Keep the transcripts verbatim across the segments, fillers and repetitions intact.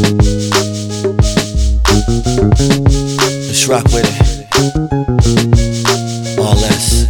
Let's rock with it. All less.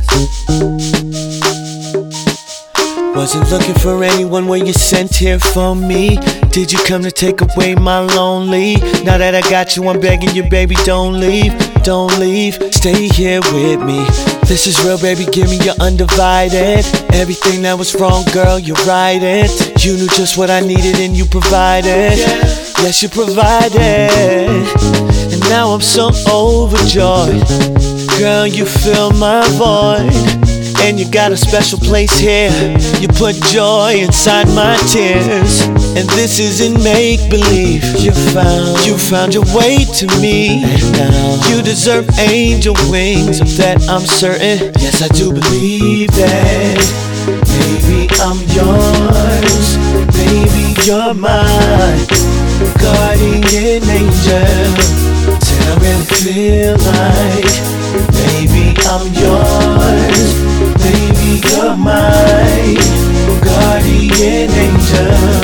Wasn't looking for anyone, were you sent here for me? Did you come to take away my lonely? Now that I got you, I'm begging you, baby, don't leave, don't leave. Stay here with me. This is real, baby, give me your undivided. Everything that was wrong, girl, you right it. You knew just what I needed and you provided. Yes, you provided. And now I'm so overjoyed. Girl, you fill my void. And you got a special place here. You put joy inside my tears. And this isn't make-believe. You found, you found your way to me. And now you deserve angel wings. Of that I'm certain. Yes, I do believe that. Baby, I'm yours. Baby, you're mine. Guardian angel. Said I really feel like, baby, I'm yours. Baby, you're my guardian angel.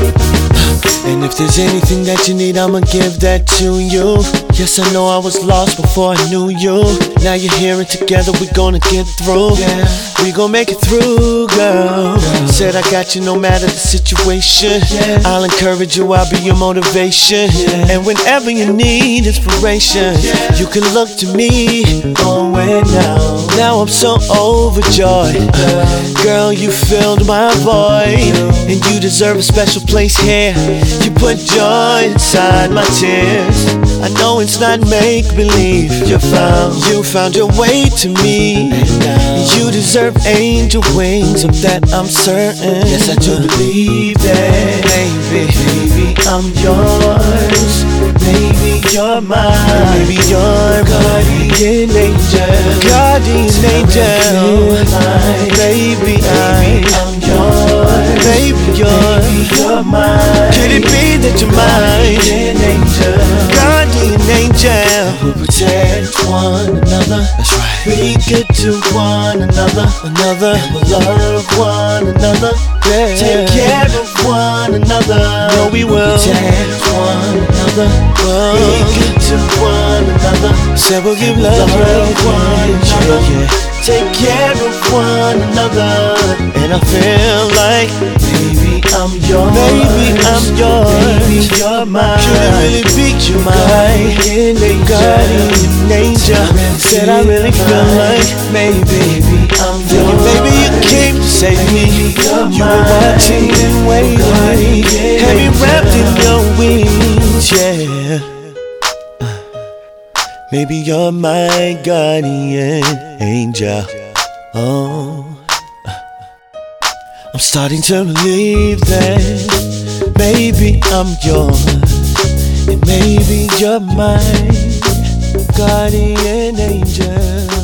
And if there's anything that you need, I'ma give that to you. Yes, I know I was lost before I knew you. Now you're here and together we gonna get through. Yeah. We gon' make it through, girl. girl. Said I got you no matter the situation. Yeah. I'll encourage you, I'll be your motivation. Yeah. And whenever you need inspiration, yeah. you can look to me. Oh, and now, now I'm so overjoyed. Girl, girl, you filled my void. And you deserve a special place here. You put joy inside my tears. I know it's not make-believe. You found, you found your way to me. And you deserve angel wings. Of that I'm certain. Yes, I do believe that. Baby, baby, I'm yours. Baby, you're mine. Baby, you're guardian angel. Guardian angel. Baby, I'm yours. Baby, you're, baby, you're mine. Could it be that you're mine? Guardian angel. Guardian angel. We'll protect one another. That's right. Be good to one another. Another. And we'll love one another. Yeah. Take care of one another. No, we will protect one another. Whoa. Be good to one another. Say we'll give love, love one another. Yeah. Take care of one another. And I feel like, baby, I'm yours. Baby, I'm yours. Baby, you're mine. Couldn't really beat you, my guardian angel. Said I really feel like, maybe, I'm yours. Baby, you came to save me. You were watching and waiting. Had me wrapped in your wings, yeah. Maybe you're my guardian angel. Oh, I'm starting to believe that. Maybe I'm yours, and maybe you're my guardian angel.